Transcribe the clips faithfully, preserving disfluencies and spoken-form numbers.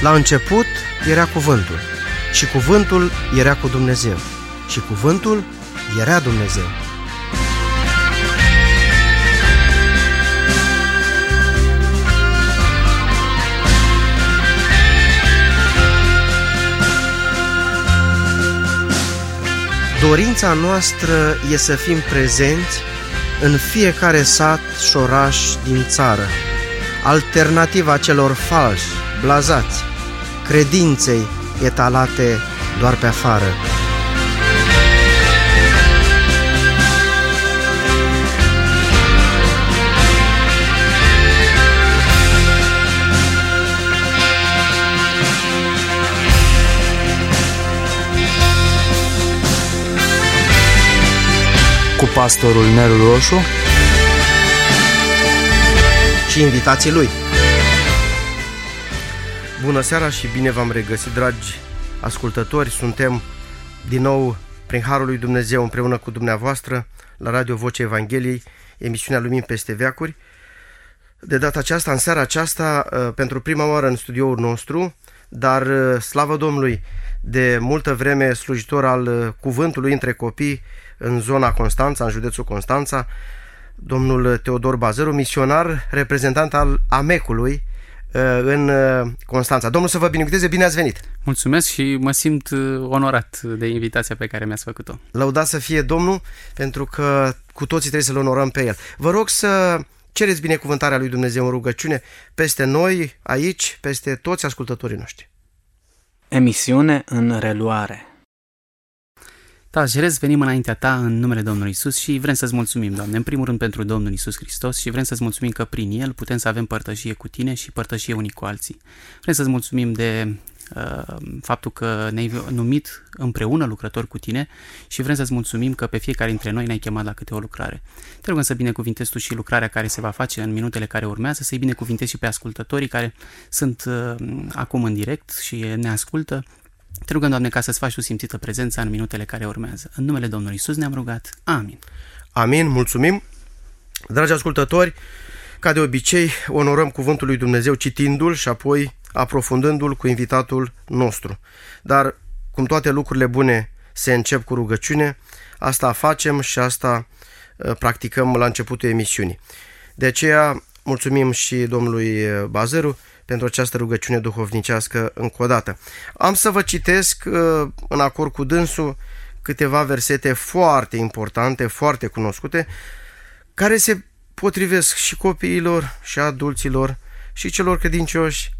La început era cuvântul și cuvântul era cu Dumnezeu și cuvântul era Dumnezeu. Dorința noastră e să fim prezenți în fiecare sat și oraș din țară, alternativa celor falși, blazați, credinței etalate doar pe afară. Cu pastorul Nelu Roșu și invitații lui. Bună seara și bine v-am regăsit, dragi ascultători. Suntem din nou, prin Harul lui Dumnezeu, împreună cu dumneavoastră la Radio Vocea Evangheliei, emisiunea Lumini peste veacuri. De data aceasta, în seara aceasta, pentru prima oară în studioul nostru, dar slavă Domnului, de multă vreme slujitor al cuvântului între copii în zona Constanța, în județul Constanța, domnul Teodor Bazăru, misionar, reprezentant al AMEC-ului în Constanța. Domnul să vă binecuvânteze, bine ați venit! Mulțumesc și mă simt onorat de invitația pe care mi-ați făcut-o. Lăudat să fie Domnul, pentru că cu toții trebuie să-L onorăm pe El. Vă rog să cereți binecuvântarea lui Dumnezeu în rugăciune peste noi, aici, peste toți ascultătorii noștri. Emisiune în reluare. Da, Jerez, venim înaintea Ta în numele Domnului Iisus și vrem să-ți mulțumim, Doamne, în primul rând pentru Domnul Iisus Hristos și vrem să-ți mulțumim că prin El putem să avem părtășie cu Tine și părtășie unii cu alții. Vrem să-ți mulțumim de uh, faptul că ne-ai numit împreună lucrători cu Tine și vrem să-ți mulțumim că pe fiecare dintre noi ne-ai chemat la câte o lucrare. Te rugăm să binecuvintezi Tu și lucrarea care se va face în minutele care urmează, să-i binecuvintezi și pe ascultătorii care sunt uh, acum în direct și ne ascultă. Te rugăm, Doamne, ca să-ți faci Tu simțită prezența în minutele care urmează. În numele Domnului Iisus ne-am rugat. Amin. Amin, mulțumim. Dragi ascultători, ca de obicei, onorăm cuvântul lui Dumnezeu citindu-l și apoi aprofundându-l cu invitatul nostru. Dar, cum toate lucrurile bune se încep cu rugăciune, asta facem și asta uh, practicăm la începutul emisiunii. De aceea, mulțumim și domnului Bazăru pentru această rugăciune duhovnicească încă o dată. Am să vă citesc în acord cu dânsul câteva versete foarte importante, foarte cunoscute, care se potrivesc și copiilor, și adulților, și celor credincioși,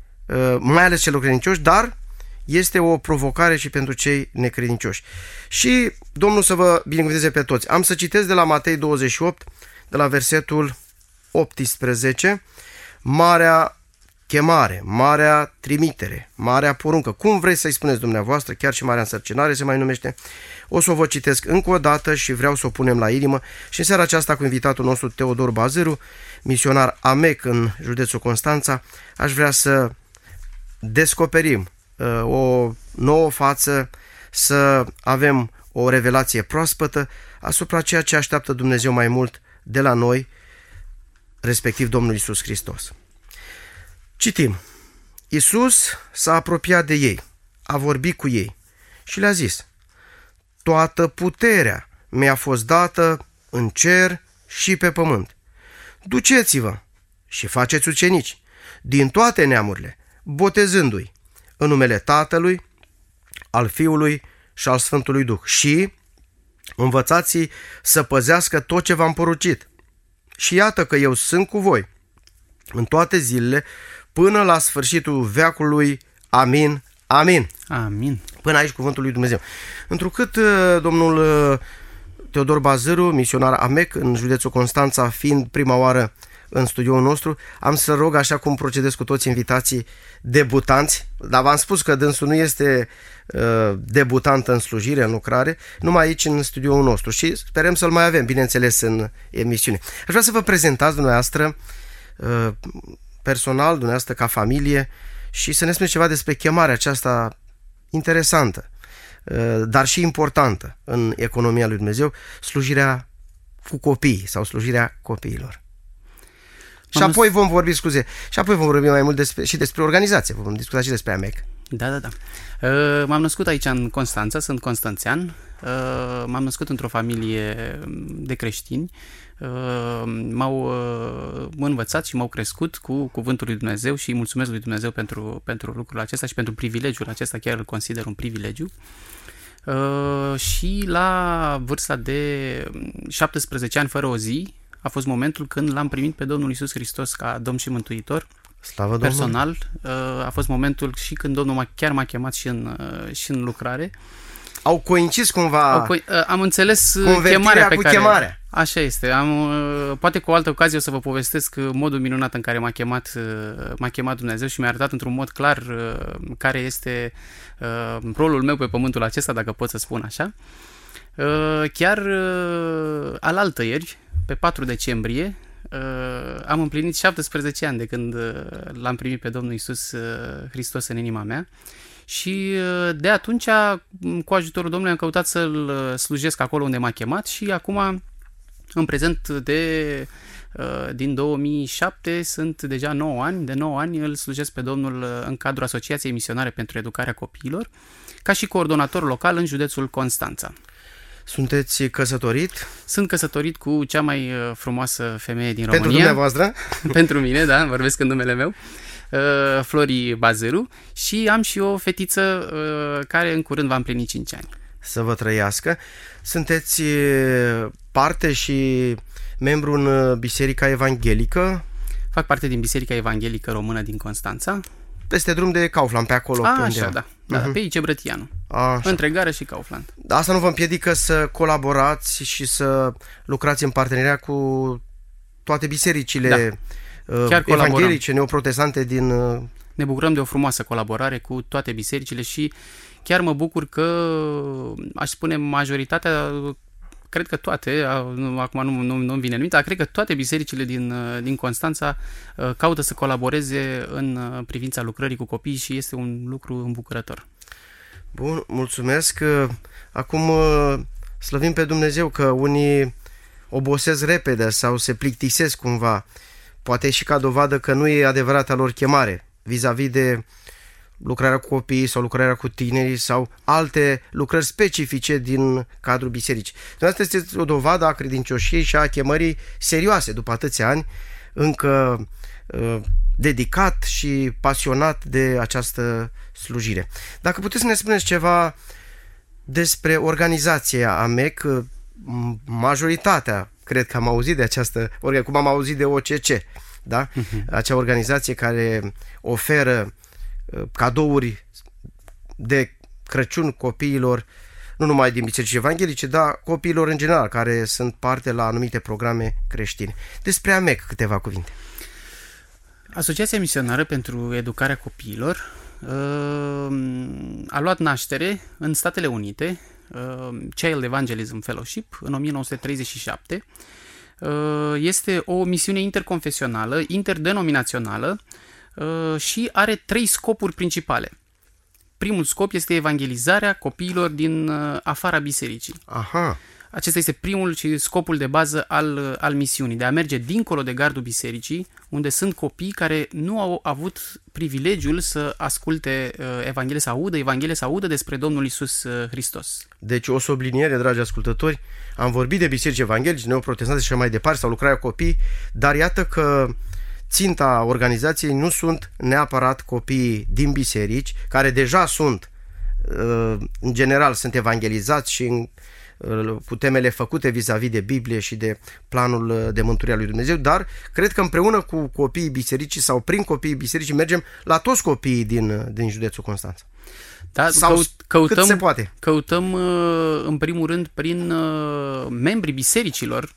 mai ales celor credincioși, dar este o provocare și pentru cei necredincioși. Și Domnul să vă binecuvânteze pe toți. Am să citesc de la Matei douăzeci și opt, de la versetul optsprezece, marea chemare, marea trimitere, marea poruncă, cum vreți să-i spuneți dumneavoastră, chiar și marea însărcinare se mai numește. O să o vă citesc încă o dată și vreau să o punem la inimă și în seara aceasta cu invitatul nostru Teodor Bazăru, misionar AMEC în județul Constanța, aș vrea să descoperim uh, o nouă față, să avem o revelație proaspătă asupra ceea ce așteaptă Dumnezeu mai mult de la noi, respectiv Domnul Iisus Hristos. Citim. Iisus s-a apropiat de ei, a vorbit cu ei și le-a zis: toată puterea mi-a fost dată în cer și pe pământ. Duceți-vă și faceți ucenici din toate neamurile, botezându-i în numele Tatălui, al Fiului și al Sfântului Duh și învățați-i să păzească tot ce v-am poruncit. Și iată că eu sunt cu voi în toate zilele, până la sfârșitul veacului. Amin, amin. Amin. Până aici cuvântul lui Dumnezeu. Întrucât domnul Teodor Bazăru, misionar AMEC în județul Constanța, fiind prima oară în studioul nostru, am să rog, așa cum procedez cu toți invitații debutanți, dar v-am spus că dânsul nu este uh, debutant în slujire, în lucrare, numai aici în studioul nostru și sperăm să-l mai avem, bineînțeles, în emisiune. Aș vrea să vă prezentați dumneavoastră uh, personal, dumneavoastră ca familie și să ne spuneți ceva despre chemarea aceasta interesantă, uh, dar și importantă în economia lui Dumnezeu, slujirea cu copiii sau slujirea copiilor. Și apoi vom vorbi, scuze, și apoi vom vorbi mai mult despre, și despre organizație, vom discuta și despre A M E C. Da, da, da. Uh, m-am născut aici în Constanța, sunt constanțean. Uh, m-am născut într-o familie de creștini. Uh, m-au uh, învățat și m-au crescut cu cuvântul lui Dumnezeu și îi mulțumesc lui Dumnezeu pentru, pentru lucrul acesta și pentru privilegiul acesta, chiar îl consider un privilegiu. Uh, și la vârsta de șaptesprezece ani fără o zi a fost momentul când l-am primit pe Domnul Iisus Hristos ca Domn și Mântuitor. Slavă personal. Uh, a fost momentul și când Domnul m-a, chiar m-a chemat și în, uh, și în lucrare. Au coincis cumva Au co- uh, am înțeles chemarea pe cu care... chemarea. Așa este. Am, uh, poate cu o altă ocazie o să vă povestesc modul minunat în care m-a chemat, uh, m-a chemat Dumnezeu și mi-a arătat într-un mod clar uh, care este uh, rolul meu pe pământul acesta, dacă pot să spun așa. Uh, chiar uh, alaltăieri, pe patru decembrie, uh, am împlinit șaptesprezece ani de când uh, l-am primit pe Domnul Iisus uh, Hristos în inima mea. Și de atunci, cu ajutorul Domnului, am căutat să-L slujesc acolo unde m-a chemat și acum, în prezent, de, din două mii șapte, sunt deja nouă ani, de nouă ani îl slujesc pe Domnul în cadrul Asociației Misionare pentru Educarea Copiilor, ca și coordonator local în județul Constanța. Sunteți căsătorit? Sunt căsătorit cu cea mai frumoasă femeie din Pentru România. Pentru dumneavoastră? Pentru mine, da, vorbesc în numele meu. Flori Bazeru, și am și o fetiță care în curând va împlini cinci ani. Să vă trăiască. Sunteți parte și membru în Biserica Evanghelică? Fac parte din Biserica Evanghelică Română din Constanța. Peste drum de Kaufland, pe acolo. A, pe așa, da. da uh-huh. Pe aici, Brătianu. Așa. Între Gară și Kaufland. Asta nu vă împiedică să colaborați și să lucrați în parteneriat cu toate bisericile da. Chiar evanghelice, neoprotestante din... Ne bucurăm de o frumoasă colaborare cu toate bisericile și chiar mă bucur că, aș spune, majoritatea, cred că toate, acum nu, nu, nu-mi vine în minte, dar cred că toate bisericile din, din Constanța caută să colaboreze în privința lucrării cu copii și este un lucru îmbucurător. Bun, mulțumesc. Acum slăvim pe Dumnezeu că unii obosesc repede sau se plictisesc cumva, poate și ca dovadă că nu e adevărata lor chemare vis-a-vis de lucrarea cu copiii sau lucrarea cu tinerii sau alte lucrări specifice din cadrul bisericii. Asta este o dovadă a credincioșiei și a chemării serioase după atâția ani, încă uh, dedicat și pasionat de această slujire. Dacă puteți să ne spuneți ceva despre organizația A M E C, majoritatea cred că am auzit de această, cum am auzit de O C C, da? Uh-huh. Acea organizație care oferă uh, cadouri de Crăciun copiilor, nu numai din biserici evanghelice, dar copiilor în general, care sunt parte la anumite programe creștine. Despre A M E C câteva cuvinte. Asociația Misionară pentru Educarea Copiilor uh, a luat naștere în Statele Unite, uh, Child Evangelism Fellowship, în o mie nouă sute treizeci și șapte. Este o misiune interconfesională, interdenominațională și are trei scopuri principale. Primul scop este evangelizarea copiilor din afara bisericii. Aha. Acesta este primul și scopul de bază al, al misiunii, de a merge dincolo de gardul bisericii, unde sunt copii care nu au avut privilegiul să asculte Evanghelie, să audă Evanghelie, să audă despre Domnul Iisus Hristos. Deci o subliniere, dragi ascultători, am vorbit de biserici evanghelice, neoprotestante și mai departe, sau lucrarea copii, dar iată că ținta organizației nu sunt neapărat copiii din biserici, care deja sunt, în general, sunt evangelizați și în cu temele făcute vis-a-vis de Biblie și de planul de mântuire a lui Dumnezeu, dar cred că împreună cu copiii bisericii sau prin copiii bisericii mergem la toți copiii din, din județul Constanța. Da, sau căut, căutăm, cât se poate. Căutăm în primul rând prin membrii bisericilor,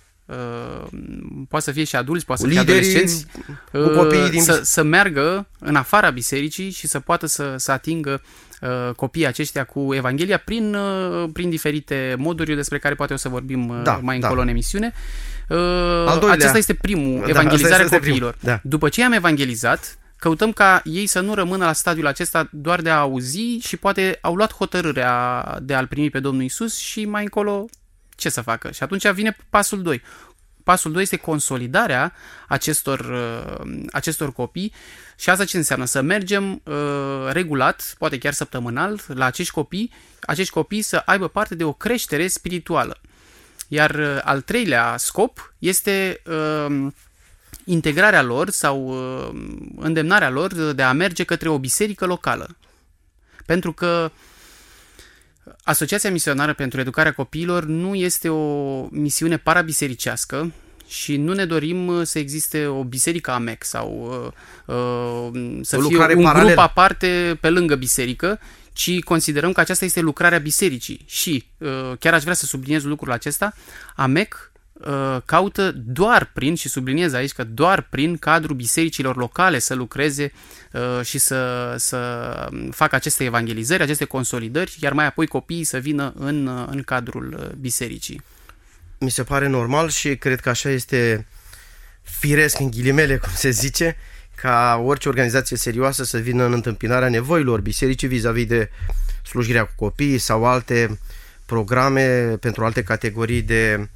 poate să fie și adulți, poate să fie adolescenți, cu copiii din să, să meargă în afara bisericii și să poată să, să atingă copiii aceștia cu Evanghelia prin, prin diferite moduri despre care poate o să vorbim da, mai încolo da. în emisiune. Al doilea, acesta este primul, da, evangelizarea este copiilor. Primul. Da. După ce am evangelizat, căutăm ca ei să nu rămână la stadiul acesta doar de a auzi și poate au luat hotărârea de a-L primi pe Domnul Iisus și mai încolo ce să facă. Și atunci vine pasul doi. pasul doi este consolidarea acestor, acestor copii și asta ce înseamnă? Să mergem regulat, poate chiar săptămânal, la acești copii, acești copii să aibă parte de o creștere spirituală. Iar al treilea scop este uh, integrarea lor sau uh, îndemnarea lor de a merge către o biserică locală. Pentru că Asociația Misionară pentru Educarea Copiilor nu este o misiune parabisericească și nu ne dorim să existe o biserică A M E C sau uh, uh, să fie un paralel. grup aparte pe lângă biserică, ci considerăm că aceasta este lucrarea bisericii. Și uh, chiar aș vrea să subliniez lucrul acesta, A M E C uh, caută doar prin, și subliniez aici că doar prin cadrul bisericilor locale să lucreze uh, și să, să facă aceste evangelizări, aceste consolidări, iar mai apoi copiii să vină în, în cadrul bisericii. Mi se pare normal și cred că așa este firesc, în ghilimele, cum se zice, ca orice organizație serioasă să vină în întâmpinarea nevoilor bisericii vis-a-vis de slujirea cu copiii sau alte programe pentru alte categorii de,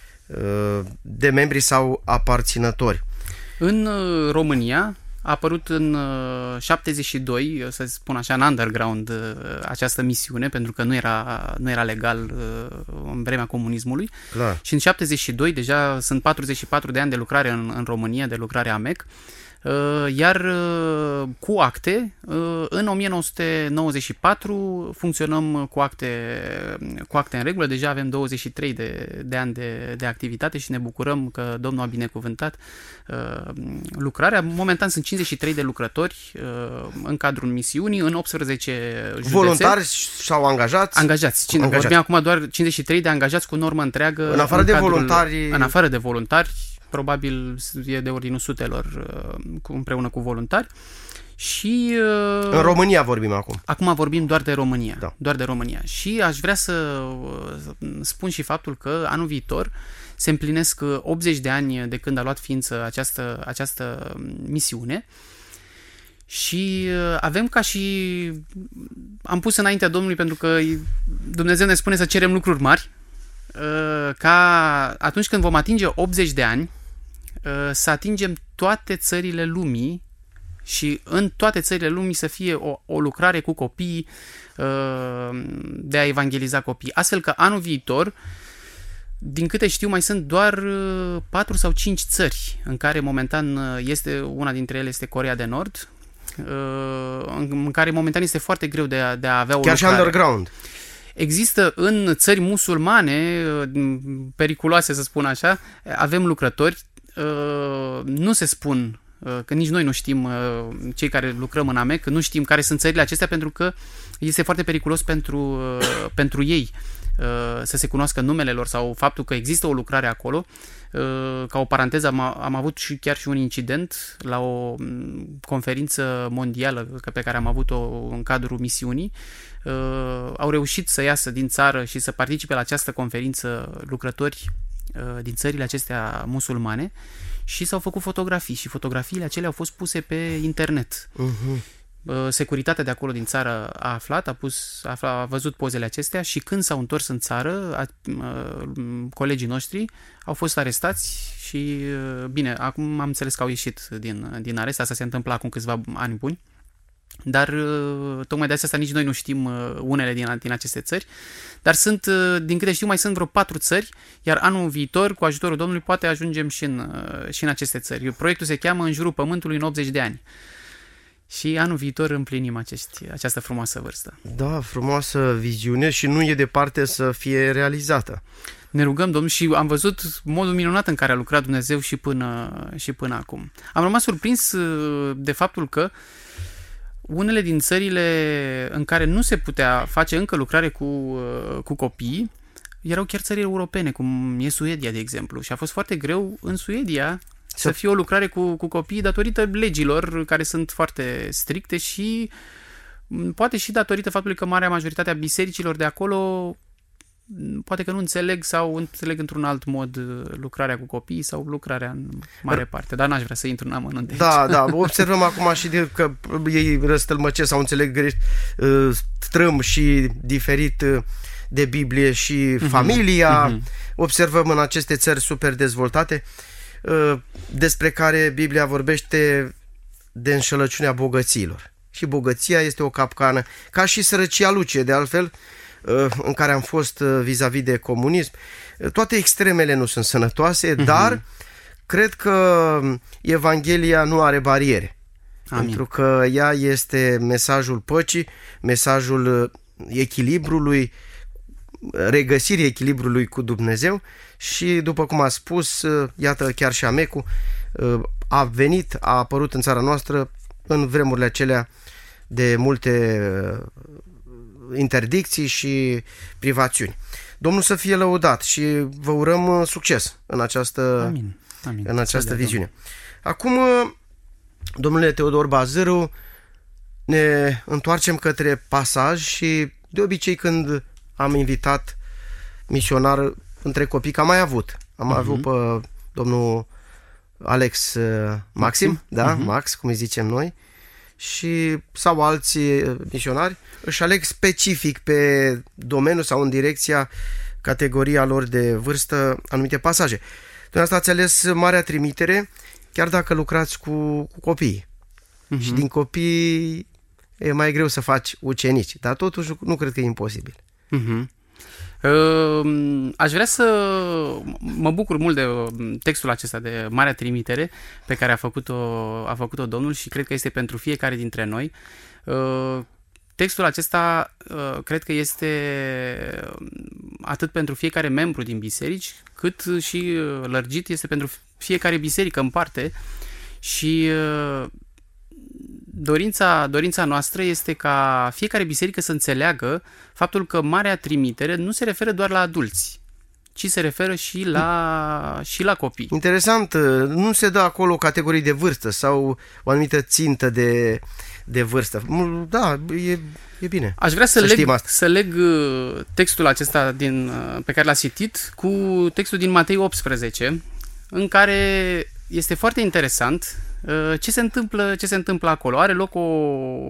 de membri sau aparținători. În România a apărut în șaptezeci și doi, să spun așa, în underground, această misiune, pentru că nu era, nu era legal în vremea comunismului. Clar. Și în șaptezeci și doi deja sunt patruzeci și patru de ani de lucrare în, în România, de lucrare A M E C. Iar cu acte, în o mie nouă sute nouăzeci și patru funcționăm cu acte, cu acte în regulă, deja avem douăzeci și trei de, de ani de, de activitate și ne bucurăm că Domnul a binecuvântat lucrarea. Momentan sunt cincizeci și trei de lucrători în cadrul misiunii, în optsprezece județe. Voluntari sau angajați? Angajați. angajați. Vorbim acum doar cincizeci și trei de angajați cu normă întreagă. În afară în de cadrul, voluntari? În afară de voluntari. Probabil e de ordinul sutelor împreună cu voluntari. Și în România vorbim acum. Acum vorbim doar de România, da. doar de România. Și aș vrea să spun și faptul că anul viitor se împlinesc optzeci de ani de când a luat ființă această, această misiune. Și avem ca și am pus înaintea Domnului, pentru că Dumnezeu ne spune să cerem lucruri mari, ca atunci când vom atinge optzeci de ani să atingem toate țările lumii și în toate țările lumii să fie o, o lucrare cu copii, de a evangeliza copii. Astfel că anul viitor, din câte știu, mai sunt doar patru sau cinci țări în care momentan este, una dintre ele este Coreea de Nord, în care momentan este foarte greu de a, de a avea o chiar lucrare. Și underground. Există în țări musulmane, periculoase să spun așa, avem lucrători, nu se spun, că nici noi nu știm, cei care lucrăm în A M E C, nu știm care sunt țările acestea, pentru că este foarte periculos pentru, pentru ei să se cunoască numele lor sau faptul că există o lucrare acolo. Ca o paranteză, am, am avut și chiar și un incident la o conferință mondială pe care am avut-o în cadrul misiunii. Uh, au reușit să iasă din țară și să participe la această conferință lucrători uh, din țările acestea musulmane și s-au făcut fotografii și fotografiile acelea au fost puse pe internet. Uh-huh. Uh, securitatea de acolo din țară a aflat, a, pus, a, aflat, a văzut pozele acestea și când s-au întors în țară, a, uh, colegii noștri au fost arestați și, uh, bine, acum am înțeles că au ieșit din, din arest, asta se întâmplă acum câțiva ani buni. Dar tocmai de asta nici noi nu știm unele din, din aceste țări. Dar sunt, din câte știu, mai sunt vreo patru țări, iar anul viitor, cu ajutorul Domnului, poate ajungem și în, și în aceste țări. Proiectul se cheamă În jurul Pământului în optzeci de ani. Și anul viitor împlinim acești, această frumoasă vârstă. Da, frumoasă viziune și nu e departe să fie realizată. Ne rugăm, Domnul, și am văzut modul minunat în care a lucrat Dumnezeu și până, și până acum. Am rămas surprins de faptul că unele din țările în care nu se putea face încă lucrare cu, cu copii erau chiar țări europene, cum e Suedia, de exemplu. Și a fost foarte greu în Suedia să fie o lucrare cu, cu copii datorită legilor care sunt foarte stricte și poate și datorită faptului că marea majoritate a bisericilor de acolo poate că nu înțeleg sau înțeleg într-un alt mod lucrarea cu copii sau lucrarea în mare parte, dar n-aș vrea să intru în amănunte. Da, da, observăm acum și de că ei răstălmăcesc sau înțeleg greșit, strâm și diferit de Biblie și uh-huh. familia. Uh-huh. Observăm în aceste țări super dezvoltate despre care Biblia vorbește de înșelăciunea bogăților. Și bogăția este o capcană, ca și sărăcia lucie, de altfel, în care am fost vis-a-vis de comunism. Toate extremele nu sunt sănătoase, uh-huh. dar cred că Evanghelia nu are bariere. Amin. Pentru că ea este mesajul păcii, mesajul echilibrului, regăsirii echilibrului cu Dumnezeu și, după cum a spus, iată, chiar și Amecu a venit, a apărut în țara noastră în vremurile acelea de multe interdicții și privațiuni. Domnul să fie lăudat și vă urăm succes în această, Amin. Amin. În această viziune. Acum, domnule Teodor Bazâru, ne întoarcem către pasaj și de obicei când am invitat misionar între copii, că am mai avut. Am uh-huh. avut pe domnul Alex uh, Maxim, uh-huh. da, uh-huh. Max, cum îi zicem noi, și sau alți misionari își aleg specific pe domeniu sau în direcția, categoria lor de vârstă, anumite pasaje. Dumneavoastră ați ales Marea Trimitere, chiar dacă lucrați cu, cu copii. Uh-huh. Și din copii e mai greu să faci ucenici, dar totuși nu cred că e imposibil. Uh-huh. Uh, aș vrea să mă bucur mult de textul acesta de Marea Trimitere pe care a făcut-o, a făcut-o Domnul și cred că este pentru fiecare dintre noi. Uh, textul acesta uh, cred că este atât pentru fiecare membru din biserici, cât și lărgit este pentru fiecare biserică în parte și uh, Dorința, dorința noastră este ca fiecare biserică să înțeleagă faptul că Marea Trimitere nu se referă doar la adulți, ci se referă și la, și la copii. Interesant, nu se dă acolo categorii de vârstă sau o anumită țintă de, de vârstă. Da, e, e bine. Aș vrea să, să, leg, să leg textul acesta din, pe care l-a citit cu textul din Matei optsprezece, în care este foarte interesant ce se întâmplă, ce se întâmplă acolo. Are loc o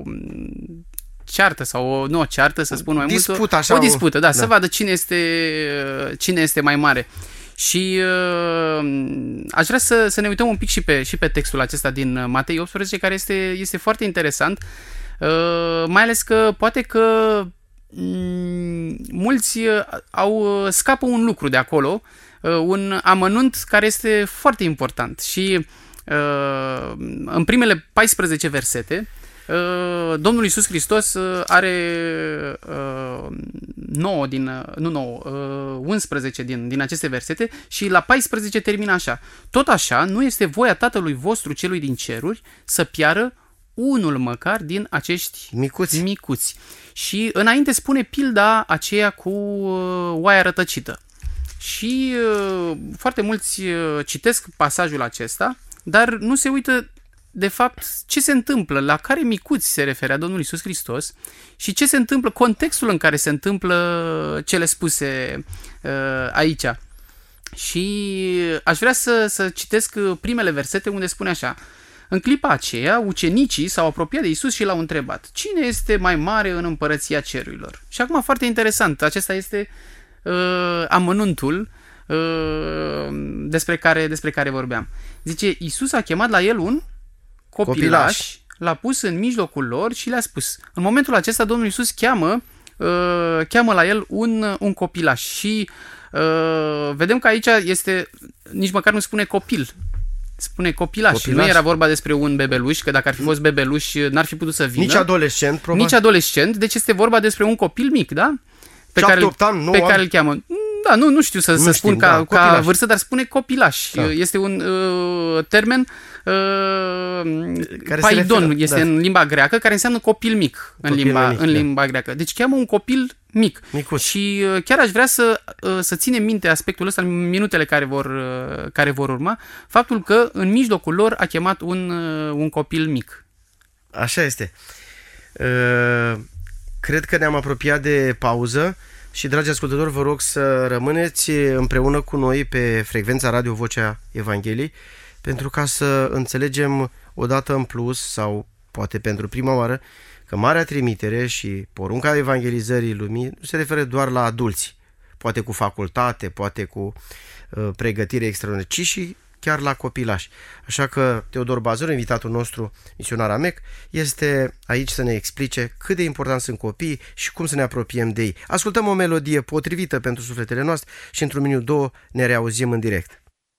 ceartă sau o, nu o ceartă, să spun mai dispută, mult, așa, o dispută, da, da, să vadă cine este, cine este mai mare. Și uh, aș vrea să, să ne uităm un pic și pe, și pe textul acesta din Matei optsprezece, care este, este foarte interesant, uh, mai ales că poate că um, mulți au scapă un lucru de acolo, uh, un amănunt care este foarte important și în primele paisprezece versete, Domnul Iisus Hristos are nouă din, nu nouă, unsprezece din, din aceste versete și la paisprezece termină așa: tot așa, nu este voia Tatălui vostru celui din ceruri să piară unul măcar din acești micuți. micuți. Și înainte spune pilda aceea cu oaia rătăcită. Și foarte mulți citesc pasajul acesta, dar nu se uită de fapt ce se întâmplă, la care micuți se referea Domnul Iisus Hristos și ce se întâmplă, contextul în care se întâmplă cele spuse uh, aici. Și aș vrea să, să citesc primele versete unde spune așa: în clipa aceea, ucenicii s-au apropiat de Iisus și l-au întrebat: cine este mai mare în împărăția cerurilor? Și acum, foarte interesant, acesta este uh, amănuntul despre care, despre care vorbeam. Zice, Iisus a chemat la el un copilaș, copilaș, l-a pus în mijlocul lor și le-a spus. În momentul acesta Domnul Iisus cheamă, uh, cheamă la el un, un copilaș și uh, vedem că aici este, nici măcar nu spune copil, spune copilaș. copilaș. Nu era vorba despre un bebeluș, că dacă ar fi fost bebeluș n-ar fi putut să vină. Nici adolescent, probabil. Nici adolescent, deci este vorba despre un copil mic, da? Pe care, ani, pe care îl cheamă. Da, nu, nu știu să, nu să știm, spun ca, da, ca vârstă, dar spune copilaș. Da. Este un uh, termen uh, paidon, referă, este da. în limba greacă, care înseamnă copil mic în, copil limba, mic, în limba da. greacă. Deci cheamă un copil mic. Micuț. Și uh, chiar aș vrea să, uh, să ținem minte aspectul ăsta în minutele care vor, uh, care vor urma, faptul că în mijlocul lor a chemat un, uh, un copil mic. Așa este. Uh, cred că ne-am apropiat de pauză. Și, dragi ascultători, vă rog să rămâneți împreună cu noi pe frecvența Radio Vocea Evangheliei, pentru ca să înțelegem odată în plus, sau poate pentru prima oară, că Marea Trimitere și porunca evangelizării lumii nu se referă doar la adulți, poate cu facultate, poate cu uh, pregătire extraordinară, ci și chiar la copilași. Așa că Teodor Bazăru, invitatul nostru, misionar A M E C, este aici să ne explice cât de important sunt copiii și cum să ne apropiem de ei. Ascultăm o melodie potrivită pentru sufletele noastre și într-un minut, două ne reauzim în direct.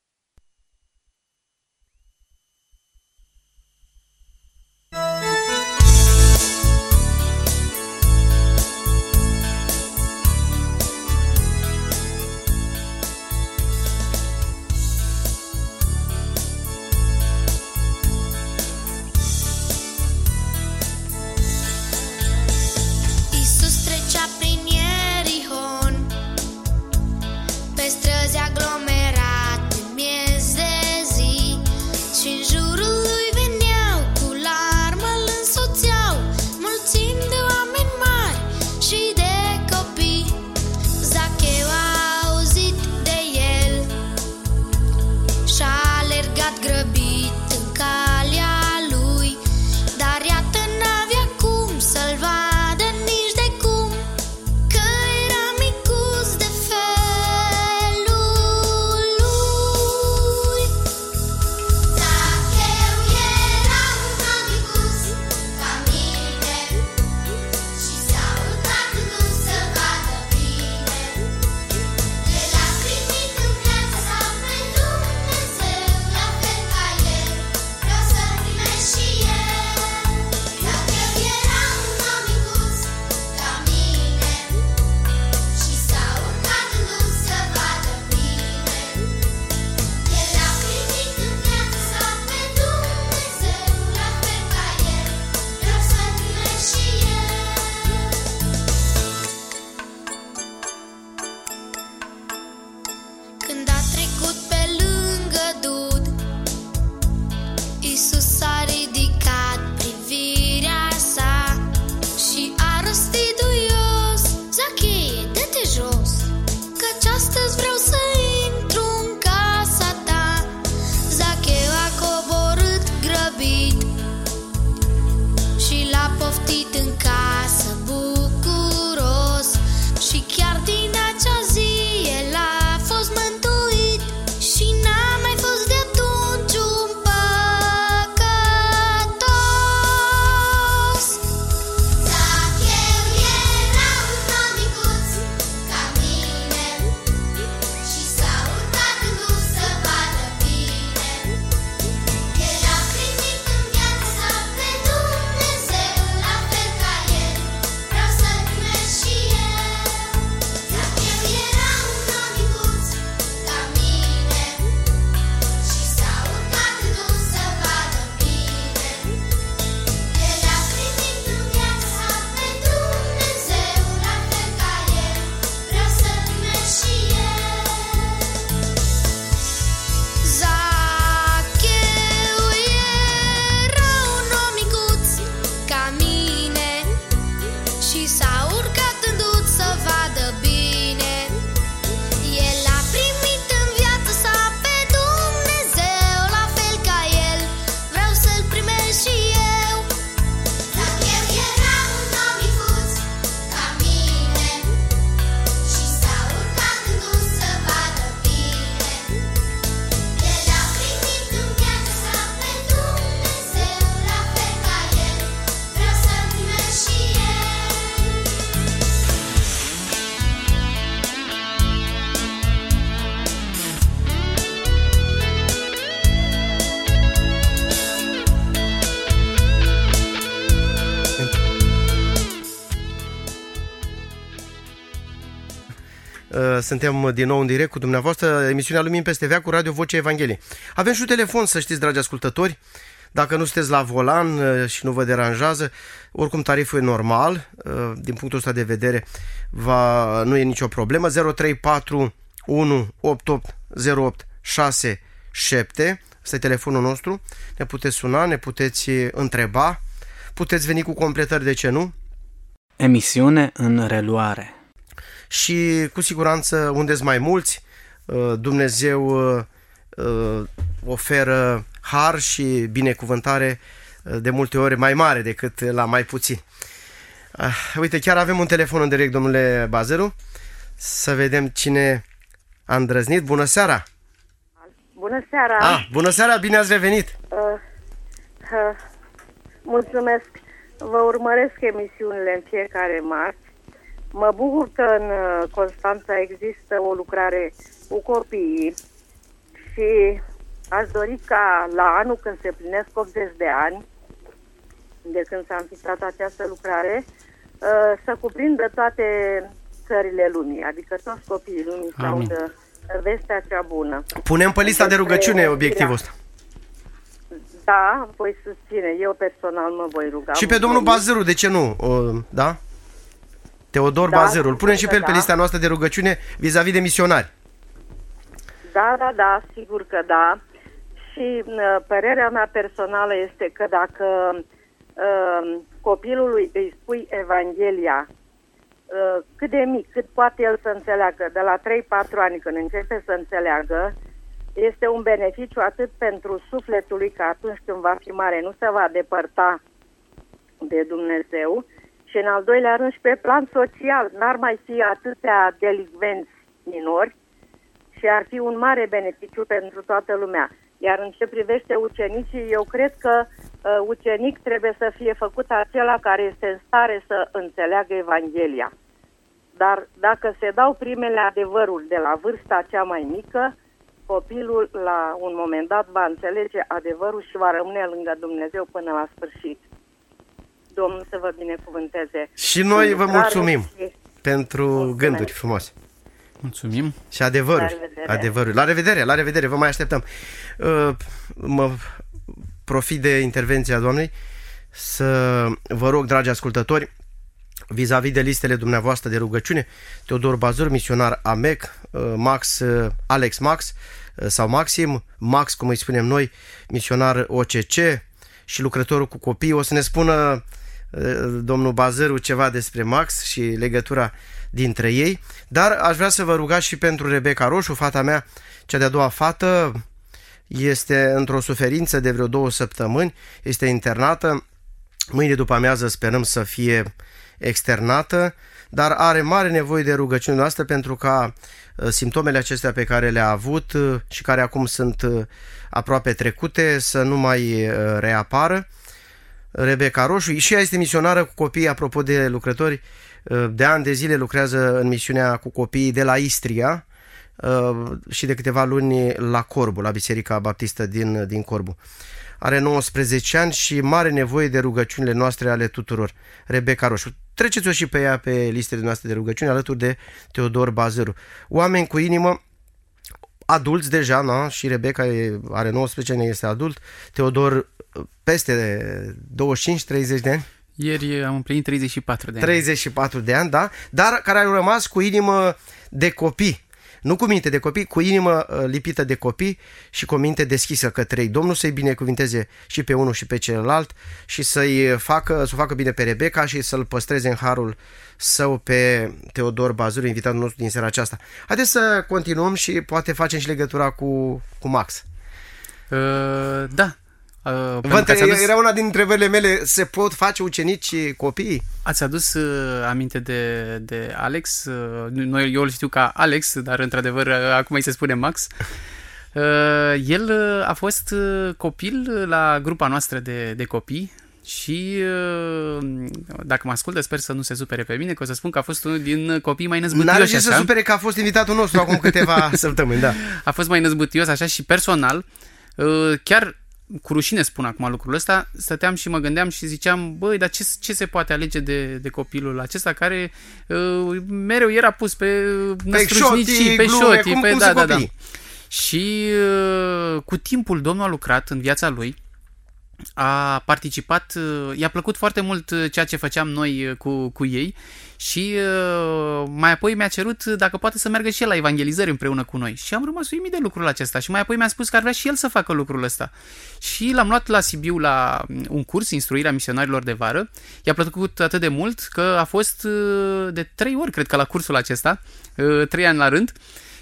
Suntem din nou în direct cu dumneavoastră, emisiunea Lumini peste Veac cu Radio Vocea Evangheliei. Avem și un telefon, să știți, dragi ascultători, dacă nu sunteți la volan și nu vă deranjează, oricum tariful e normal, din punctul ăsta de vedere va, nu e nicio problemă. Zero trei patru unu opt opt zero opt șase șapte, ăsta e telefonul nostru, ne puteți suna, ne puteți întreba, puteți veni cu completări, de ce nu? Emisiune în reluare. Și cu siguranță unde-s mai mulți, Dumnezeu oferă har și binecuvântare de multe ori mai mare decât la mai puțin. Uite, chiar avem un telefon în direct, domnule Bazeru. Să vedem cine a îndrăznit. Bună seara! Bună seara! Ah, bună seara, bine ați revenit! Uh, uh, mulțumesc! Vă urmăresc emisiunile în fiecare marți. Mă bucur că în Constanța există o lucrare cu copiii și aș dori ca la anul, când se plinesc optzeci de ani, de când s-a înființat această lucrare, să cuprindă toate țările lumii, adică toți copiii lumii să audă vestea cea bună. Punem pe lista de rugăciune obiectivul ăsta. Da, voi susține. Eu personal mă voi ruga. Și pe domnul Bazeru, de ce nu? O, da? Teodor da, Bazeru. Îl punem și pe el da. pe lista noastră de rugăciune vis-a-vis de misionari. Da, da, da, sigur că da. Și uh, părerea mea personală este că dacă uh, copilului îi spui Evanghelia uh, cât de mic, cât poate el să înțeleagă, de la trei patru ani când începe să înțeleagă, este un beneficiu atât pentru sufletul lui, că atunci când va fi mare nu se va depărta de Dumnezeu, și în al doilea rând și pe plan social, n-ar mai fi atâtea delicvenți minori și ar fi un mare beneficiu pentru toată lumea. Iar în ce privește ucenicii, eu cred că uh, ucenic trebuie să fie făcut acela care este în stare să înțeleagă Evanghelia. Dar dacă se dau primele adevăruri de la vârsta cea mai mică, copilul la un moment dat va înțelege adevărul și va rămâne lângă Dumnezeu până la sfârșit. Domnul să vă binecuvânteze. Și noi vă mulțumim și... pentru Mulțumesc. Gânduri frumoase. Mulțumim. Și adevărul. La revedere. Adevărul. La revedere, la revedere, vă mai așteptăm. Uh, mă profit de intervenția doamnei să vă rog, dragi ascultători, vis-a-vis de listele dumneavoastră de rugăciune, Teodor Bazeru, misionar A M E C, Max, Alex Max sau Maxim, Max, cum îi spunem noi, misionar O C C și lucrătorul cu copii. O să ne spună domnul Bazeru ceva despre Max și legătura dintre ei, dar aș vrea să vă rugați și pentru Rebecca Roșu, fata mea, cea de-a doua fată, este într-o suferință de vreo două săptămâni, este internată, mâine după amiază sperăm să fie externată, dar are mare nevoie de rugăciunea noastră pentru ca simptomele acestea pe care le-a avut și care acum sunt aproape trecute să nu mai reapară. Rebecca Roșu, și ea este misionară cu copii, apropo de lucrători, de ani de zile lucrează în misiunea cu copiii de la Istria și de câteva luni la Corbu, la Biserica Baptistă din, din Corbu. Are nouăsprezece ani și mare nevoie de rugăciunile noastre ale tuturor. Rebecca Roșu. Treceți-o și pe ea pe listele noastre de rugăciuni alături de Teodor Bazeru. Oameni cu inimă, adulți deja, na? Și Rebecca are nouăsprezece ani, este adult. Teodor peste douăzeci și cinci treizeci de ani. Ieri am împlinit treizeci și patru de ani. treizeci și patru de ani, da? Dar care au rămas cu inimă de copii. Nu cu minte de copii, cu inimă lipită de copii și cu o minte deschisă către ei. Domnul să-i binecuvinteze și pe unul și pe celălalt și să-i facă, să facă bine pe Rebecca și să-l păstreze în harul său pe Teodor Bazeru, invitatul nostru din seara aceasta. Haideți să continuăm și poate facem și legătura cu, cu Max. Uh, da. Uh, Vă între... adus... Era una din întrebările mele, se pot face ucenici copii? Ați adus uh, aminte de, de Alex, uh, noi, eu îl știu ca Alex, dar într-adevăr uh, acum îi se spune Max. Uh, el uh, a fost uh, copil la grupa noastră de, de copii și uh, dacă mă ascultă, sper să nu se supere pe mine, că o să spun că a fost unul din copiii mai năzbâtioși. N-are ce să supere că a fost invitatul nostru acum câteva săptămâni, da. A fost mai năzbâtios așa și personal, uh, chiar cu rușine spun acum lucrul ăsta, stăteam și mă gândeam și ziceam, băi, dar ce, ce se poate alege de, de copilul acesta care uh, mereu era pus pe năstrușnicii, pe șotii, cum, pe cum da, da, da. Și uh, cu timpul Domnul a lucrat în viața lui, a participat, i-a plăcut foarte mult ceea ce făceam noi cu, cu ei și mai apoi mi-a cerut dacă poate să meargă și el la evangelizări împreună cu noi și am rămas uimit de lucrul acesta și mai apoi mi-a spus că ar vrea și el să facă lucrul ăsta și l-am luat la Sibiu la un curs, instruirea misionarilor de vară, i-a plăcut atât de mult că a fost de trei ori, cred că la cursul acesta, trei ani la rând.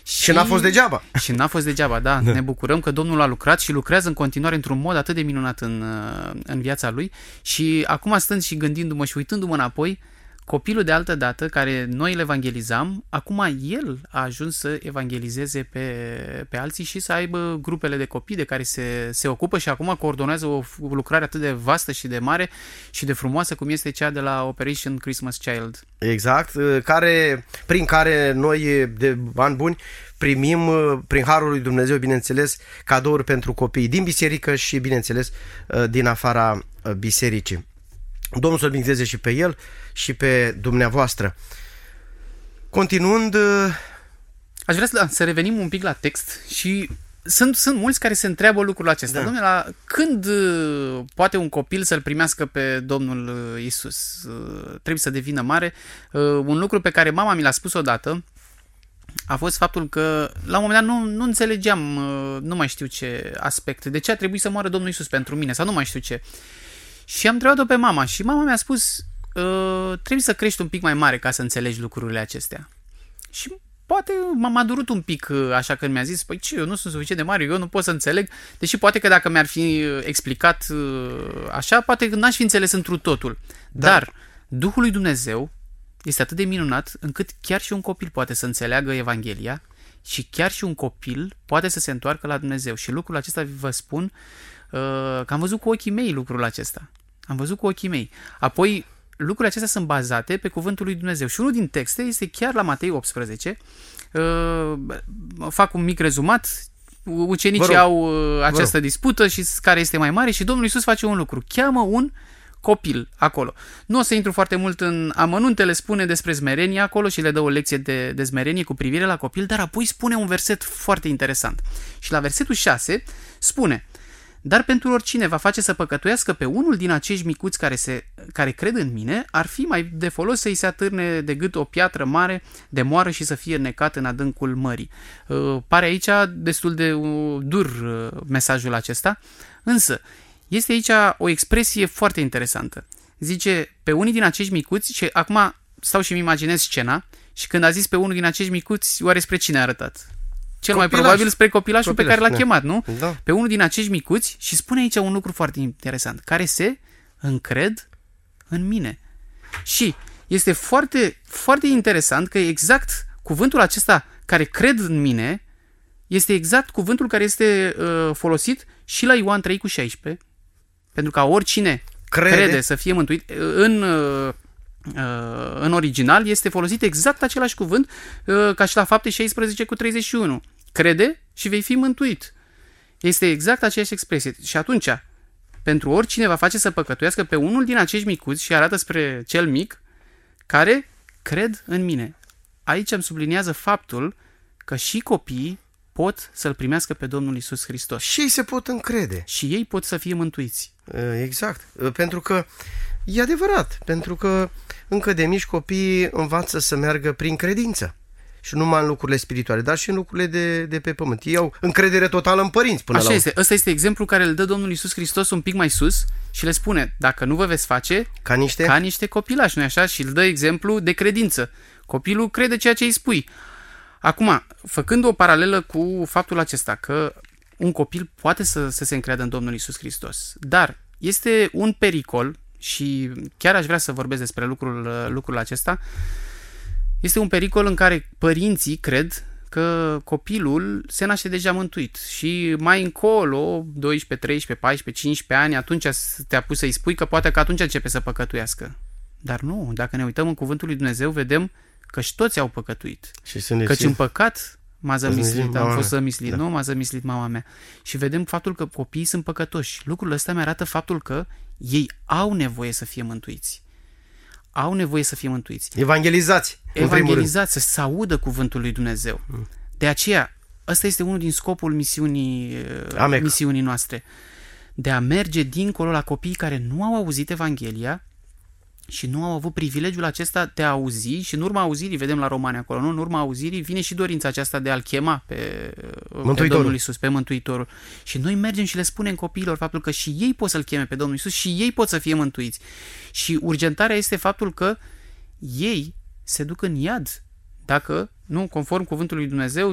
Și, și n-a fost degeaba. Și n-a fost degeaba, da. da. Ne bucurăm că Domnul a lucrat și lucrează în continuare într-un mod atât de minunat în, în viața lui. Și acum stând și gândindu-mă și uitându-mă înapoi, copilul de altă dată, care noi îl evangelizam, acum el a ajuns să evangelizeze pe, pe alții și să aibă grupele de copii de care se, se ocupă și acum coordonează o lucrare atât de vastă și de mare și de frumoasă cum este cea de la Operation Christmas Child. Exact, care, prin care noi de ani buni primim, prin harul lui Dumnezeu, bineînțeles, cadouri pentru copii din biserică și, bineînțeles, din afara bisericii. Domnul să-l binecuvânteze și pe el și pe dumneavoastră. Continuând... Aș vrea să, să revenim un pic la text și sunt, sunt mulți care se întreabă lucrul acesta. Da. Dom'le, la când poate un copil să-L primească pe Domnul Iisus? Trebuie să devină mare. Un lucru pe care mama mi l-a spus odată a fost faptul că la un moment dat nu, nu înțelegeam, nu mai știu ce aspect, de ce a trebuit să moară Domnul Iisus pentru mine sau nu mai știu ce. Și am întrebat-o pe mama și mama mi-a spus uh, trebuie să crești un pic mai mare ca să înțelegi lucrurile acestea. Și poate m-a durut un pic așa când mi-a zis, păi ce, eu nu sunt suficient de mare, eu nu pot să înțeleg, deși poate că dacă mi-ar fi explicat uh, așa, poate că n-aș fi înțeles întru totul. Da. Dar Duhul lui Dumnezeu este atât de minunat încât chiar și un copil poate să înțeleagă Evanghelia și chiar și un copil poate să se întoarcă la Dumnezeu. Și lucrul acesta vă spun că am văzut cu ochii mei lucrul acesta. Am văzut cu ochii mei. Apoi, lucrurile acestea sunt bazate pe cuvântul lui Dumnezeu. Și unul din texte este chiar la Matei optsprezece. Fac un mic rezumat. Ucenicii au această dispută și care este mai mare și Domnul Iisus face un lucru. Cheamă un copil acolo. Nu o să intru foarte mult în amănunte, le spune despre smerenie acolo și le dă o lecție de, de smerenie cu privire la copil, dar apoi spune un verset foarte interesant. Și la versetul șase spune: dar pentru oricine va face să păcătuiască pe unul din acești micuți care, se, care cred în mine, ar fi mai de folos să-i se atârne de gât o piatră mare de moară și să fie necat în adâncul mării. Uh, pare aici destul de uh, dur uh, mesajul acesta, însă este aici o expresie foarte interesantă. Zice, pe unii din acești micuți, și acum stau și-mi imaginez scena, și când a zis pe unul din acești micuți, oare spre cine a arătat? Cel copilaș. Mai probabil spre copilașul copilaș, pe care l-a da. chemat, nu? Da. Pe unul din acești micuți și spune aici un lucru foarte interesant, care se încred în mine. Și este foarte, foarte interesant că exact cuvântul acesta care cred în mine este exact cuvântul care este uh, folosit și la Ioan trei cu șaisprezece, pentru ca oricine crede, crede să fie mântuit. În, uh, uh, în original este folosit exact același cuvânt uh, ca și la Fapte șaisprezece cu treizeci și unu. Crede și vei fi mântuit. Este exact aceeași expresie. Și atunci, pentru oricine va face să păcătuiască pe unul din acești micuți și arată spre cel mic care cred în mine. Aici îmi subliniază faptul că și copiii pot să-L primească pe Domnul Iisus Hristos. Și ei se pot încrede. Și ei pot să fie mântuiți. Exact. Pentru că e adevărat. Pentru că încă de mici copiii învață să meargă prin credință. Și nu numai în lucrurile spirituale, dar și în lucrurile de, de pe pământ. Ei au încredere totală în părinți până Așa la este. Ăsta este exemplul care îl dă Domnul Iisus Hristos un pic mai sus și le spune, dacă nu vă veți face ca niște, ca niște copilași, nu-i așa? Și îl dă exemplu de credință. Copilul crede ceea ce îi spui. Acum, făcând o paralelă cu faptul acesta, că un copil poate să, să se încreadă în Domnul Iisus Hristos, dar este un pericol, și chiar aș vrea să vorbesc despre lucrul, lucrul acesta, este un pericol în care părinții cred că copilul se naște deja mântuit și mai încolo, doisprezece, treisprezece, paisprezece, cincisprezece ani, atunci te-a pus să-i spui că poate că atunci începe să păcătuiască. Dar nu, dacă ne uităm în cuvântul lui Dumnezeu, vedem că și toți au păcătuit. Și sunt Căci în păcat m-a zămislit, am fost zămislit, da. nu m-a zămislit mama mea. Și vedem faptul că copiii sunt păcătoși. Lucrul ăsta mi-arată faptul că ei au nevoie să fie mântuiți. Au nevoie să fie mântuiți. Evangelizați. Evangelizați, să se audă cuvântul lui Dumnezeu. Mm. De aceea, ăsta este unul din scopul misiunii, misiunii noastre. De a merge dincolo la copiii care nu au auzit Evanghelia și nu au avut privilegiul acesta de a auzi, și în urma auzirii, vedem la Romani acolo, nu? În urma auzirii vine și dorința aceasta de a-L chema pe, pe Domnul Iisus, pe Mântuitorul. Și noi mergem și le spunem copiilor faptul că și ei pot să-L cheme pe Domnul Iisus și ei pot să fie mântuiți. Și urgentarea este faptul că ei se duc în iad dacă, nu, conform cuvântului lui Dumnezeu,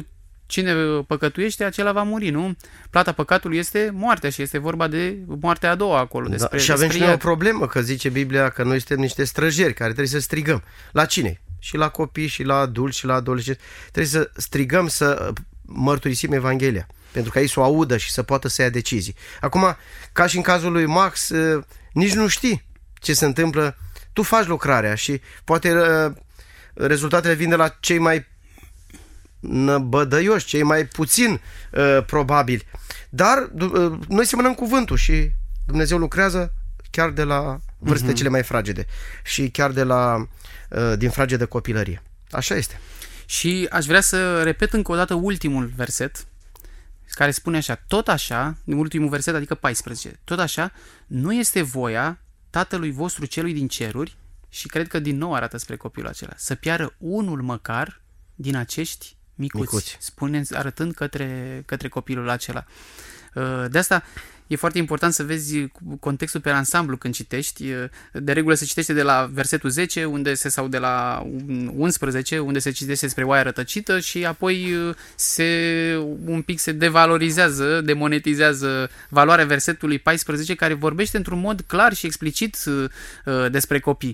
cine păcătuiește, acela va muri, nu? Plata păcatului este moartea și este vorba de moartea a doua acolo. Despre, da, și avem și noi ea. o problemă, că zice Biblia că noi suntem niște străjeri care trebuie să strigăm. La cine? Și la copii, și la adulți, și la adolescenți. Trebuie să strigăm, să mărturisim Evanghelia, pentru ca ei să o audă și să poată să ia decizii. Acum, ca și în cazul lui Max, nici nu știi ce se întâmplă. Tu faci lucrarea și poate rezultatele vin de la cei mai bădăioși, cei mai puțin uh, probabili. Dar uh, noi semănăm cuvântul și Dumnezeu lucrează chiar de la vârstele uh-huh. cele mai fragede și chiar de la uh, din fragedă copilărie. Așa este. Și aș vrea să repet încă o dată ultimul verset, care spune așa: tot așa, ultimul verset, adică paisprezece, tot așa, nu este voia Tatălui vostru celui din ceruri, și cred că din nou arată spre copilul acela, să piară unul măcar din acești micuți, micuți. Spune, arătând către, către copilul acela. De asta e foarte important să vezi contextul pe ansamblu când citești. De regulă se citește de la versetul zece unde se, sau de la unsprezece, unde se citește despre oaia rătăcită, și apoi se, un pic se devalorizează, demonetizează valoarea versetului paisprezece, care vorbește într-un mod clar și explicit despre copii.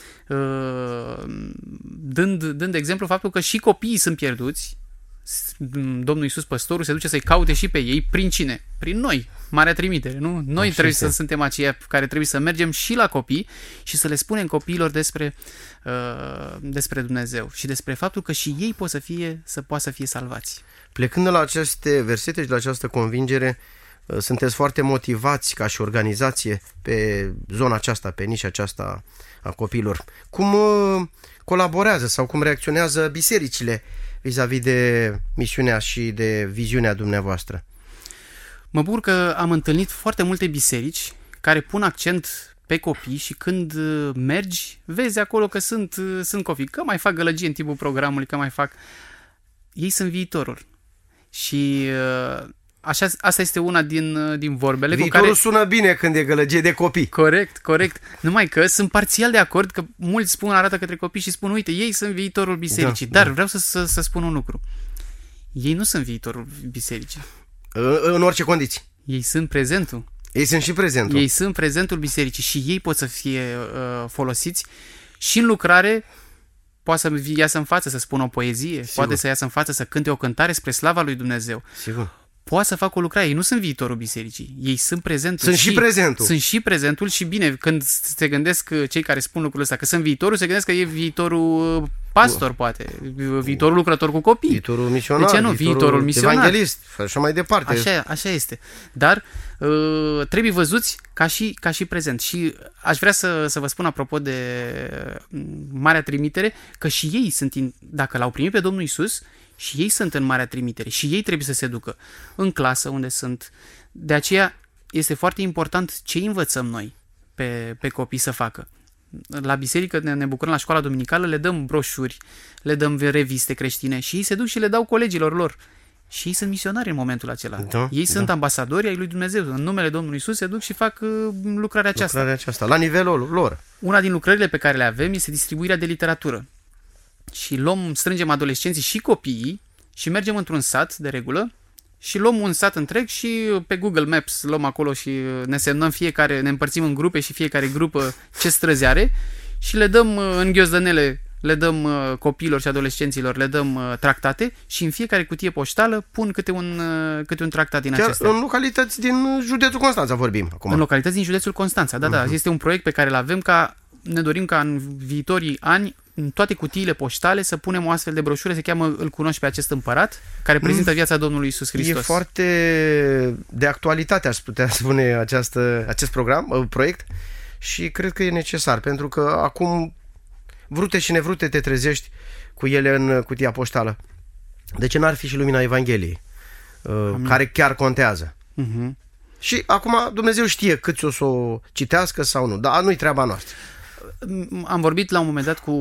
Dând, dând exemplu faptul că și copiii sunt pierduți. Domnul Iisus, păstorul, se duce să-i caute și pe ei. Prin cine? Prin noi. Marea trimitere, nu? Noi Așa trebuie este. Să suntem aceia care trebuie să mergem și la copii și să le spunem copiilor despre, uh, despre Dumnezeu și despre faptul că și ei pot să fie, să poată să fie salvați. Plecând de la aceste versete și de la această convingere, sunteți foarte motivați ca și organizație pe zona aceasta, pe nișa aceasta a copiilor. Cum colaborează sau cum reacționează bisericile vis-a-vis de misiunea și de viziunea dumneavoastră? Mă bucur că am întâlnit foarte multe biserici care pun accent pe copii și când mergi, vezi acolo că sunt, sunt copii, că mai fac gălăgie în timpul programului, că mai fac... Ei sunt viitorul. Și așa, asta este una din, din vorbele Viitorul cu care... sună bine când e gălăgie de copii. Corect, corect. Numai că sunt parțial de acord, că mulți spun, arată către copii și spun, uite, ei sunt viitorul bisericii. Da, Dar da. vreau să, să, să spun un lucru. Ei nu sunt viitorul bisericii. În orice condiții. Ei sunt prezentul. Ei sunt și prezentul. Ei sunt prezentul bisericii și ei pot să fie uh, folosiți și în lucrare. Poate să iasă în față să spună o poezie, Sigur. Poate să iasă în față să cânte o cântare spre slava lui Dumnezeu. Sigur. Poate să facă o lucrare. Ei nu sunt viitorul bisericii. Ei sunt prezentul. Sunt și, și prezentul. Sunt și prezentul și bine, când se gândesc cei care spun lucrul ăsta că sunt viitorul, se gândesc că e viitorul pastor, poate. Viitorul lucrător cu copii. Viitorul misionar. De ce nu? Viitorul, viitorul misionar. Evanghelist. Așa mai departe. Așa, așa este. Dar uh, trebuie văzuți ca și, ca și prezent. Și aș vrea să, să vă spun, apropo de Marea Trimitere, că și ei sunt, in, dacă l-au primit pe Domnul Iisus, și ei sunt în Marea Trimitere și ei trebuie să se ducă în clasă unde sunt. De aceea este foarte important ce învățăm noi pe, pe copii să facă. La biserică ne, ne bucurăm, la școala duminicală le dăm broșuri, le dăm reviste creștine și ei se duc și le dau colegilor lor. Și ei sunt misionari în momentul acela. Da, ei da. sunt ambasadori ai lui Dumnezeu. În numele Domnului Iisus se duc și fac uh, lucrarea aceasta. Lucrarea aceasta, la nivelul lor. Una din lucrările pe care le avem este distribuirea de literatură. Și luăm, strângem adolescenții și copiii și mergem într-un sat, de regulă, și luăm un sat întreg și pe Google Maps luăm acolo și ne semnăm fiecare, ne împărțim în grupe și fiecare grupă ce străzi are și le dăm în ghiozdănele, le dăm copiilor și adolescenților, le dăm tractate și în fiecare cutie poștală pun câte un, câte un tractat din Chiar acestea. în localități din județul Constanța vorbim acum. În localități din județul Constanța, da, uh-huh. da. Este un proiect pe care îl avem ca, ne dorim ca în viitorii ani în toate cutiile poștale să punem o astfel de broșură, se cheamă Îl cunoști pe acest împărat, care prezintă viața Domnului Iisus Hristos. E foarte de actualitate, aș putea spune, această, acest program, proiect, și cred că e necesar, pentru că acum, vrute și nevrute, te trezești cu ele în cutia poștală. De ce n-ar fi și lumina Evangheliei, Amin. care chiar contează? Uh-huh. Și acum Dumnezeu știe câți o să o citească sau nu, dar nu-i treaba noastră. Am vorbit la un moment dat cu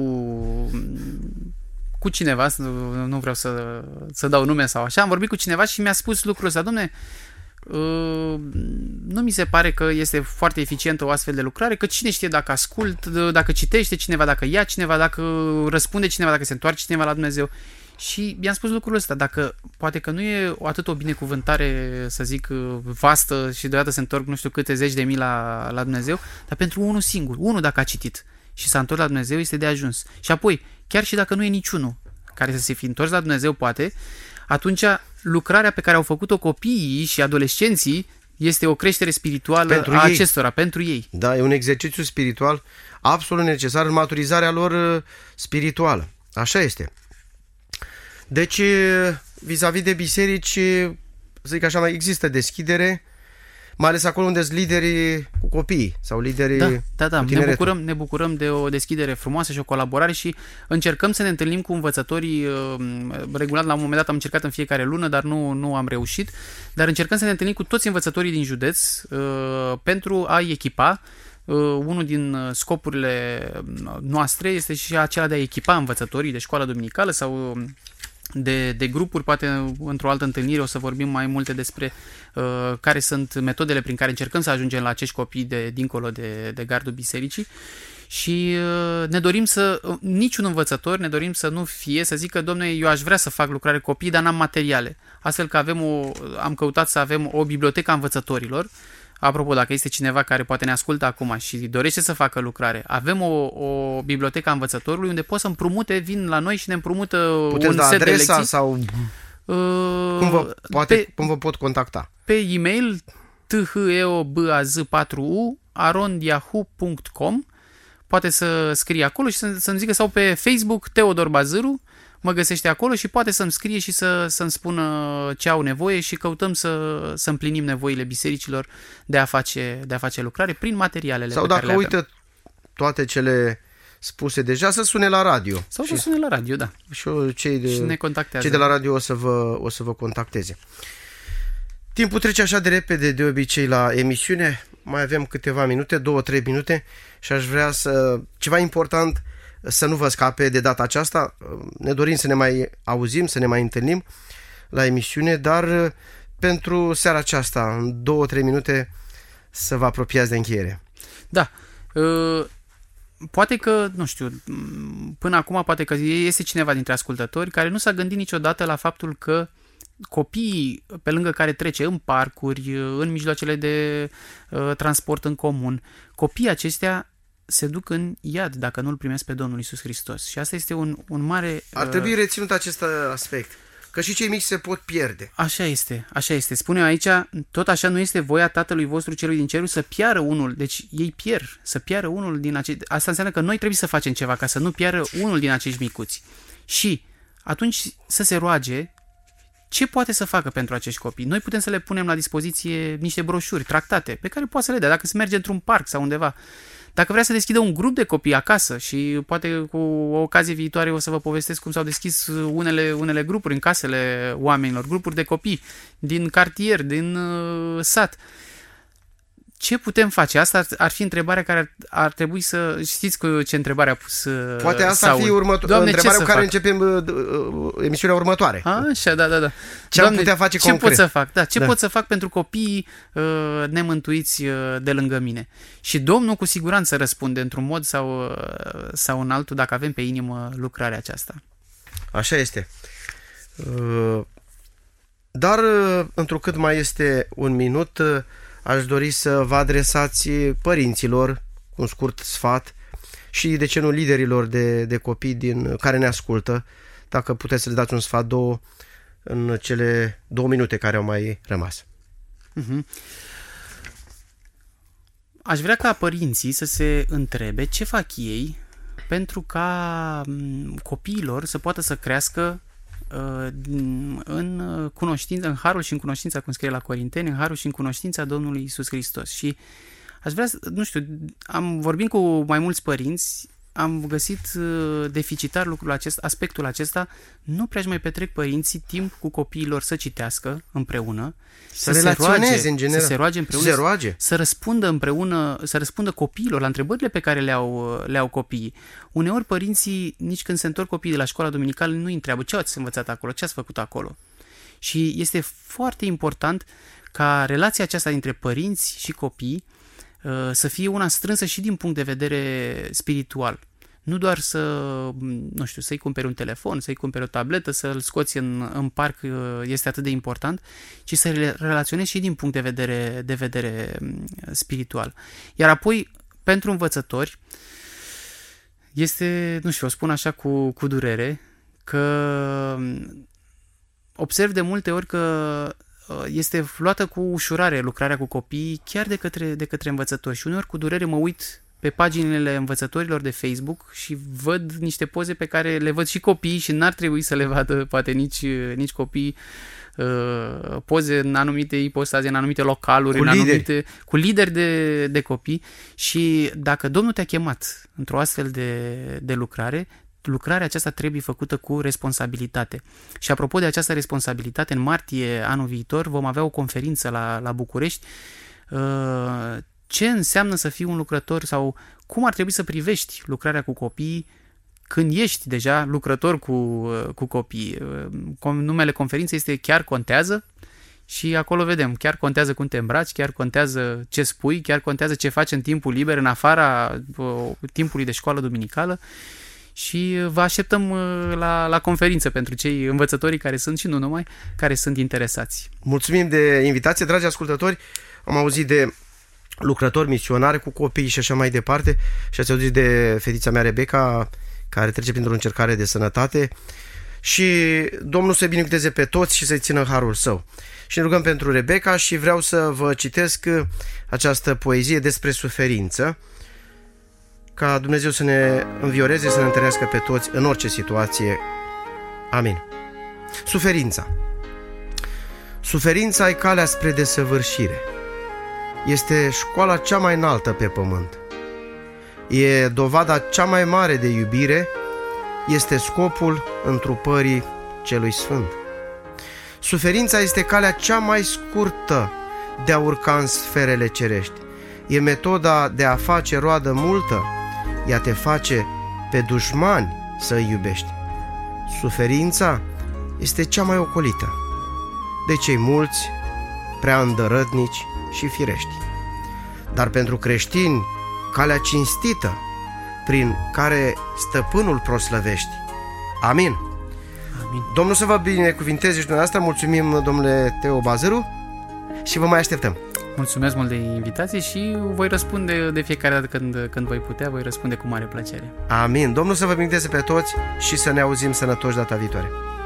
cu cineva, nu vreau să, să dau nume sau așa, am vorbit cu cineva și mi-a spus lucrul ăsta: dom'le, nu mi se pare că este foarte eficientă o astfel de lucrare, că cine știe dacă ascult, dacă citește cineva, dacă ia cineva, dacă răspunde cineva, dacă se întoarce cineva la Dumnezeu. Și i-am spus lucrul ăsta, dacă poate că nu e atât o binecuvântare, să zic, vastă și deodată se întorc nu știu câte zeci de mii la, la Dumnezeu, dar pentru unul singur, unul dacă a citit și s-a întors la Dumnezeu este de ajuns. Și apoi, chiar și dacă nu e niciunul care să se fi întors la Dumnezeu, poate, atunci lucrarea pe care au făcut-o copiii și adolescenții este o creștere spirituală pentru a ei. acestora, pentru ei. Da, e un exercițiu spiritual absolut necesar în maturizarea lor spirituală. Așa este. Deci, vis-a-vis de biserici, zic așa, mai există deschidere, mai ales acolo unde sunt liderii cu copiii sau liderii da, da, da. cu ne bucurăm, ne bucurăm de o deschidere frumoasă și o colaborare și încercăm să ne întâlnim cu învățătorii regulat. La un moment dat am încercat în fiecare lună, dar nu, nu am reușit, dar încercăm să ne întâlnim cu toți învățătorii din județ pentru a-i echipa. Unul din scopurile noastre este și acela de a echipa învățătorii de școală duminicală sau de, de grupuri, poate într-o altă întâlnire o să vorbim mai multe despre uh, care sunt metodele prin care încercăm să ajungem la acești copii de dincolo de, de gardul bisericii și uh, ne dorim să, uh, niciun învățător, ne dorim să nu fie, să zică, dom'le, eu aș vrea să fac lucrare copii, dar n-am materiale. Astfel că avem o, am căutat să avem o bibliotecă a învățătorilor. Apropo, dacă este cineva care poate ne ascultă acum și dorește să facă lucrare, avem o, o bibliotecă a învățătorului unde pot să împrumute, vin la noi și ne împrumută Puteți un da set de adresa lecții. Sau uh, cum, vă, poate, pe, cum vă pot contacta? Pe e-mail t h e o b a z patru u arond yahoo punct com. Poate să scrie acolo și să, să-mi zică, sau pe Facebook Teodor Bazâru, mă găsește acolo și poate să-mi scrie și să, să-mi spună ce au nevoie și căutăm să, să împlinim nevoile bisericilor de a face, de a face lucrare prin materialele sau pe care le avem. avem. Sau dacă uită toate cele spuse deja, să sune la radio. Sau și, să sune la radio, da. Și cei de, și ne contactează. Cei de la radio o să vă, o să vă contacteze. Timpul trece așa de repede de obicei la emisiune. Mai avem câteva minute, două, trei minute și aș vrea să... Ceva important să nu vă scape de data aceasta. Ne dorim să ne mai auzim, să ne mai întâlnim la emisiune, dar pentru seara aceasta, în două, trei minute, să vă apropiați de încheiere. Da. Poate că, nu știu, până acum poate că este cineva dintre ascultători care nu s-a gândit niciodată la faptul că copiii pe lângă care trece în parcuri, în mijloacele de uh, transport în comun, copiii acestea se duc în iad dacă nu îl primesc pe Domnul Iisus Hristos. Și asta este un, un mare... Ar trebui reținut acest aspect, că și cei mici se pot pierde. Așa este, așa este. Spune aici, tot așa nu este voia Tatălui vostru celui din cerul să piară unul, deci ei pierd, să piară unul din acești... Asta înseamnă că noi trebuie să facem ceva ca să nu piară unul din acești micuți. Și atunci să se roage ce poate să facă pentru acești copii. Noi putem să le punem la dispoziție niște broșuri, tractate, pe care poate să le dea, dacă se merge într-un parc sau undeva. Dacă vrea să deschidă un grup de copii acasă și poate cu o ocazie viitoare o să vă povestesc cum s-au deschis unele, unele grupuri în casele oamenilor, grupuri de copii din cartier, din uh, sat. Ce putem face? Asta ar fi întrebarea care ar, ar trebui să... Știți cu ce întrebare a pus Poate asta Saul. ar fi următo- Doamne, întrebarea cu care fac? începem uh, uh, emisiunea următoare. A, așa, da, da, da. Ce am putea face ce concret? pot să fac? Da, ce da. pot să fac pentru copiii uh, nemântuiți uh, de lângă mine? Și Domnul cu siguranță răspunde într-un mod sau, uh, sau în altul dacă avem pe inimă lucrarea aceasta. Așa este. Uh, dar, uh, întrucât mai este un minut... Uh, aș dori să vă adresați părinților un scurt sfat și, de ce nu, liderilor de, de copii din, care ne ascultă, dacă puteți să le dați un sfat, două, în cele două minute care au mai rămas. Uh-huh. Aș vrea ca părinții să se întrebe ce fac ei pentru ca copiilor să poată să crească în cunoștință, în harul și în cunoștința, cum scrie la Corinteni, în harul și în cunoștința Domnului Iisus Hristos. Și aș vrea, nu știu, am vorbit cu mai mulți părinți, am găsit deficitar lucrul acesta, aspectul acesta, nu prea mai petrec părinții timp cu copiilor să citească împreună, să, să se roage, în general, să se roage împreună, să, se roage. să răspundă împreună, să răspundă copiilor la întrebările pe care le-au, le-au copiii. Uneori părinții, nici când se întorc copiii de la școala duminicală, nu îi întreabă ce ați învățat acolo, ce ați făcut acolo. Și este foarte important ca relația aceasta dintre părinți și copii să fie una strânsă și din punct de vedere spiritual. nu doar să, nu știu, să-i cumperi un telefon, să-i cumperi o tabletă, să-l scoți în, în parc este atât de important, ci să le relaționezi și din punct de vedere, de vedere spiritual. Iar apoi, pentru învățători, este, nu știu, o spun așa cu, cu durere, că observ de multe ori că este luată cu ușurare lucrarea cu copiii chiar de către, de către învățători și uneori cu durere mă uit pe paginile învățătorilor de Facebook și văd niște poze pe care le văd și copiii și n-ar trebui să le vadă poate nici, nici copiii, uh, poze în anumite ipostaze, în anumite localuri, cu în lideri. anumite, cu lideri de, de copii. Și dacă Domnul te-a chemat într-o astfel de, de lucrare, lucrarea aceasta trebuie făcută cu responsabilitate. Și apropo de această responsabilitate, în martie anul viitor vom avea o conferință la, la București. Uh, ce înseamnă să fii un lucrător sau cum ar trebui să privești lucrarea cu copiii când ești deja lucrător cu, cu copii. Numele conferinței este Chiar Contează și acolo vedem, chiar contează cum te îmbraci, chiar contează ce spui, chiar contează ce faci în timpul liber, în afara uh, timpului de școală duminicală. Și vă așteptăm la, la conferință pentru cei învățătorii care sunt și nu numai, care sunt interesați. Mulțumim de invitație, dragi ascultători. Am auzit de lucrători misionari cu copii și așa mai departe și ați auzit de fetița mea Rebecca, care trece printr-o încercare de sănătate și Domnul să binecuvânteze pe toți și să-i țină harul său. Și ne rugăm pentru Rebecca și vreau să vă citesc această poezie despre suferință, ca Dumnezeu să ne învioreze, să ne întărească pe toți în orice situație. Amin. Suferința. Suferința e calea spre desăvârșire. Este școala cea mai înaltă pe pământ. E dovada cea mai mare de iubire, este scopul întrupării celui sfânt. Suferința este calea cea mai scurtă de a urca în sferele cerești. E metoda de a face roadă multă. Ea te face pe dușmani să îi iubești. Suferința este cea mai ocolită de cei mulți, prea îndărătnici și firești. Dar pentru creștini, calea cinstită prin care stăpânul proslăvești. Amin. Amin. Domnul să vă binecuvinteze și dumneavoastră. Mulțumim, domnule Teo Bazăru, și vă mai așteptăm. Mulțumesc mult de invitație și voi răspunde de fiecare dată când, când voi putea, voi răspunde cu mare plăcere. Amin. Domnul să vă binecuvinteze pe toți și să ne auzim sănătoși data viitoare.